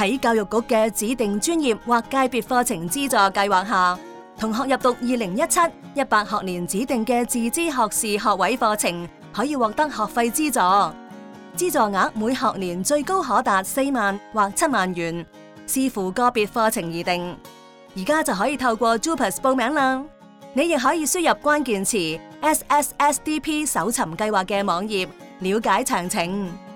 喺教育局嘅指定專業或界別課程資助計劃下，同學入讀2017-18學年指定嘅自資學士學位課程，可以獲得學費資助。資助額每學年最高可達4萬或7萬元，視乎個別課程而定。而家就可以透過 JUPAS 報名啦。你亦可以輸入關鍵詞 SSSDP 搜尋計劃嘅網頁，了解詳情。